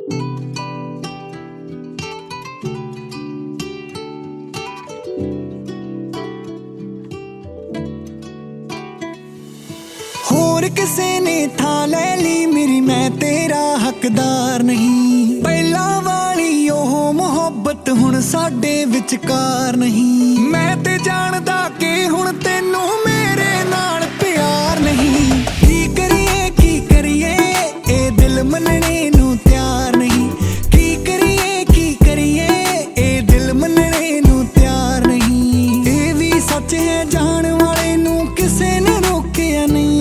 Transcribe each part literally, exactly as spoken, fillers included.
होर किसे ने था ले ली मेरी, मैं तेरा हकदार नहीं। पहला वाली ओह मुहब्बत हुण साडे विचकार नहीं। मैं ते जानदा कि हुण तैनू मेरे नाल प्यार नहीं। की करिए की करिए ए दिल मनने नू तैयार नहीं। की करिए की करिए ए दिल मनने नू तैयार नहीं। ए भी सच है जान वाले नू किसे ने रोकिया नहीं।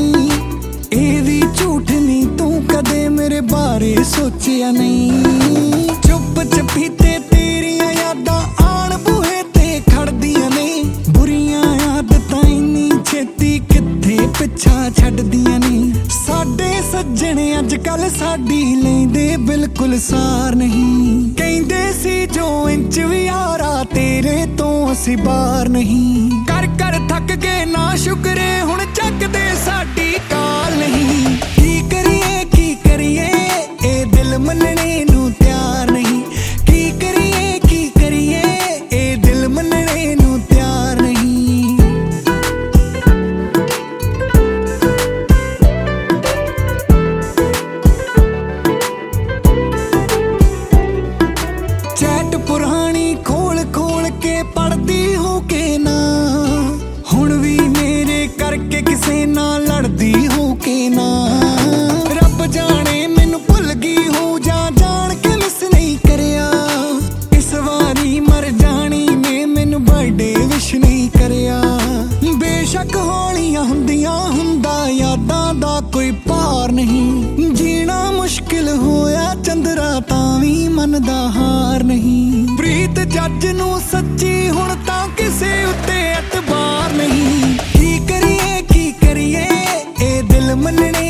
मेरे बारे सोचिया नहीं। चुप चपीते तेरिया यादां आण बूहे ते खड़दियां ने। बुरियां आदतां इन्नी छेती किथे पिछा छड्डियां ने। साडे सज्जने अज कल साडी लैंदे बिल्कुल सार नहीं। कहंदे सी जो इंच भी यारा तेरे तो असी बार नहीं। कर कर थक गए ना शुक्रे हुण चकदे साडी काल नहीं। की करिए की करिए ए दिल मनने नू तैयार नहीं। की करिए की करिए ए दिल मनने नू तैयार नहीं। चैट पुरानी खोल खोल के पढ़दी हो के ना। हुण भी मेरे करके किसे ना लड़दी हो के ना। रब जाने मैनू भुल गई हो जा जान के मिस नहीं करिया। इस वारी मर जानी ने मैनू बर्थडे विश नहीं करिया। बेशक होलियां हुंदियां हुंदा यादां दा कोई पार नहीं। जीना मुश्किल होया चंदरा तां वी मन दा हार नहीं। प्रीत जज नू सच्ची हुण तां किसे उत्ते एतबार नहीं। की करिए की करिए ए दिल मनने